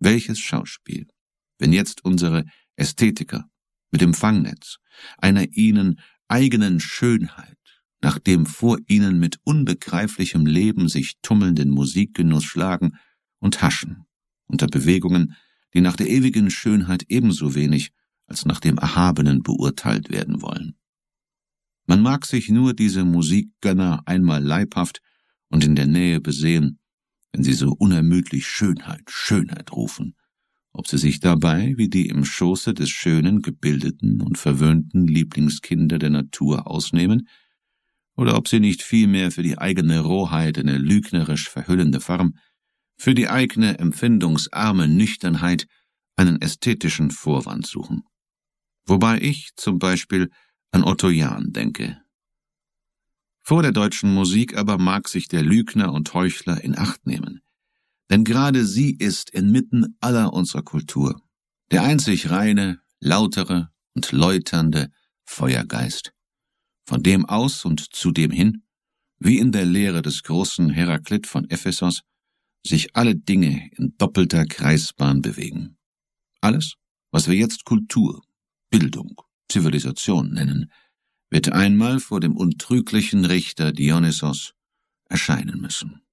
Welches Schauspiel, wenn jetzt unsere Ästhetiker mit dem Fangnetz einer ihnen eigenen Schönheit, nach dem vor ihnen mit unbegreiflichem Leben sich tummelnden Musikgenuss schlagen und haschen, unter Bewegungen, die nach der ewigen Schönheit ebenso wenig als nach dem Erhabenen beurteilt werden wollen. Man mag sich nur diese Musikgönner einmal leibhaft und in der Nähe besehen, wenn sie so unermüdlich Schönheit, Schönheit rufen, ob sie sich dabei wie die im Schoße des schönen, gebildeten und verwöhnten Lieblingskinder der Natur ausnehmen, oder ob sie nicht vielmehr für die eigene Rohheit eine lügnerisch verhüllende Form, für die eigene empfindungsarme Nüchternheit einen ästhetischen Vorwand suchen. Wobei ich zum Beispiel an Otto Jahn denke. Vor der deutschen Musik aber mag sich der Lügner und Heuchler in Acht nehmen, denn gerade sie ist inmitten aller unserer Kultur der einzig reine, lautere und läuternde Feuergeist, von dem aus und zu dem hin, wie in der Lehre des großen Heraklit von Ephesos, sich alle Dinge in doppelter Kreisbahn bewegen. Alles, was wir jetzt Kultur, Bildung, Zivilisation nennen, wird einmal vor dem untrüglichen Richter Dionysos erscheinen müssen.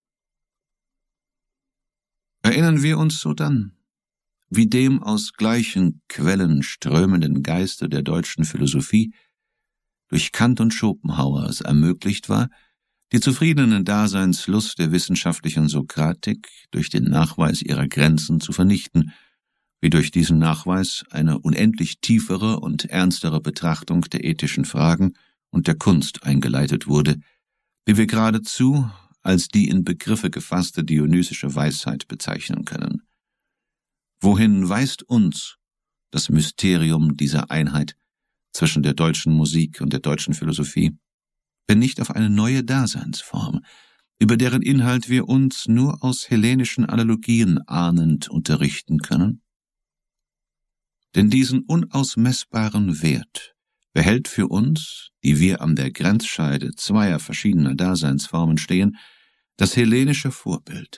Erinnern wir uns sodann, wie dem aus gleichen Quellen strömenden Geiste der deutschen Philosophie durch Kant und Schopenhauer es ermöglicht war, die zufriedenen Daseinslust der wissenschaftlichen Sokratik durch den Nachweis ihrer Grenzen zu vernichten, wie durch diesen Nachweis eine unendlich tiefere und ernstere Betrachtung der ethischen Fragen und der Kunst eingeleitet wurde, die wir geradezu als die in Begriffe gefasste dionysische Weisheit bezeichnen können. Wohin weist uns das Mysterium dieser Einheit zwischen der deutschen Musik und der deutschen Philosophie, wenn nicht auf eine neue Daseinsform, über deren Inhalt wir uns nur aus hellenischen Analogien ahnend unterrichten können? Denn diesen unausmessbaren Wert behält für uns, die wir an der Grenzscheide zweier verschiedener Daseinsformen stehen, das hellenische Vorbild,